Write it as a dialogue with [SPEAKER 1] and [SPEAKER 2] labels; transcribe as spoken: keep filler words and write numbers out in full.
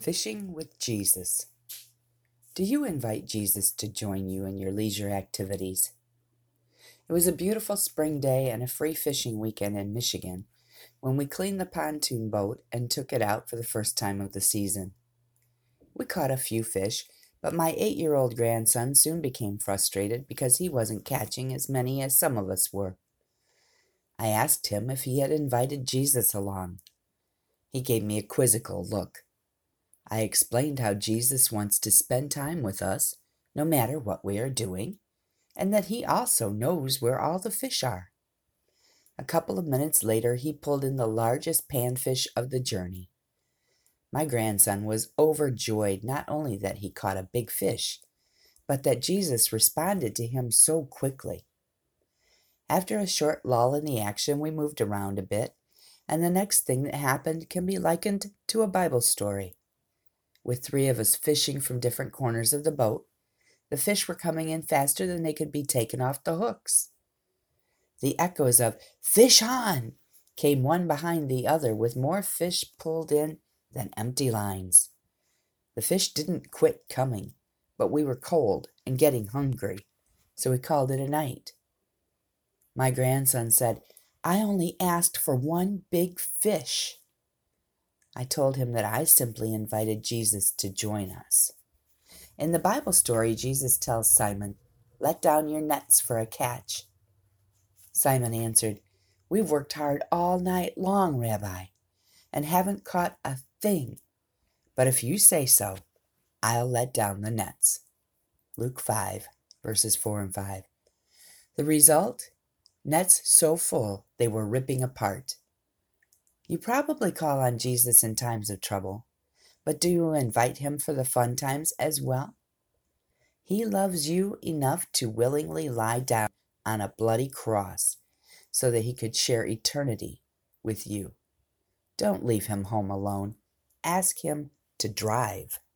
[SPEAKER 1] Fishing with Jesus. Do you invite Jesus to join you in your leisure activities? It was a beautiful spring day and a free fishing weekend in Michigan when we cleaned the pontoon boat and took it out for the first time of the season. We caught a few fish, but my eight-year-old grandson soon became frustrated because he wasn't catching as many as some of us were. I asked him if he had invited Jesus along. He gave me a quizzical look. I explained how Jesus wants to spend time with us, no matter what we are doing, and that he also knows where all the fish are. A couple of minutes later, he pulled in the largest panfish of the journey. My grandson was overjoyed not only that he caught a big fish, but that Jesus responded to him so quickly. After a short lull in the action, we moved around a bit, and the next thing that happened can be likened to a Bible story. With three of us fishing from different corners of the boat, the fish were coming in faster than they could be taken off the hooks. The echoes of "Fish on!" came one behind the other with more fish pulled in than empty lines. The fish didn't quit coming, but we were cold and getting hungry, so we called it a night. My grandson said, "I only asked for one big fish." I told him that I simply invited Jesus to join us. In the Bible story, Jesus tells Simon, "Let down your nets for a catch." Simon answered, "We've worked hard all night long, Rabbi, and haven't caught a thing. But if you say so, I'll let down the nets." Luke five, verses four and five. The result? Nets so full they were ripping apart. You probably call on Jesus in times of trouble, but do you invite him for the fun times as well? He loves you enough to willingly lie down on a bloody cross so that he could share eternity with you. Don't leave him home alone. Ask him to drive.